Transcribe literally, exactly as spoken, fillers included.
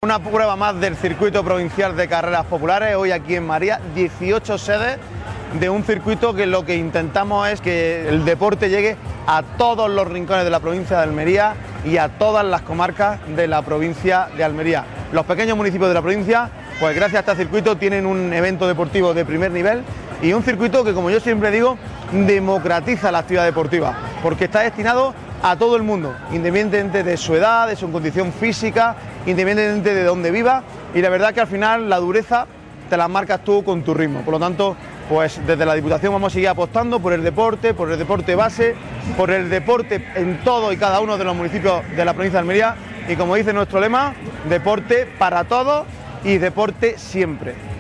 Una prueba más del circuito provincial de carreras populares, hoy aquí en María, dieciocho sedes de un circuito que lo que intentamos es que el deporte llegue a todos los rincones de la provincia de Almería y a todas las comarcas de la provincia de Almería. Los pequeños municipios de la provincia, pues gracias a este circuito tienen un evento deportivo de primer nivel y un circuito que, como yo siempre digo, democratiza la actividad deportiva, porque está destinado a todo el mundo, independientemente de su edad, de su condición física, independientemente de dónde viva, y la verdad que al final la dureza te la marcas tú con tu ritmo. Por lo tanto, pues desde la Diputación vamos a seguir apostando por el deporte, por el deporte base, por el deporte en todo y cada uno de los municipios de la provincia de Almería, y como dice nuestro lema, deporte para todos y deporte siempre.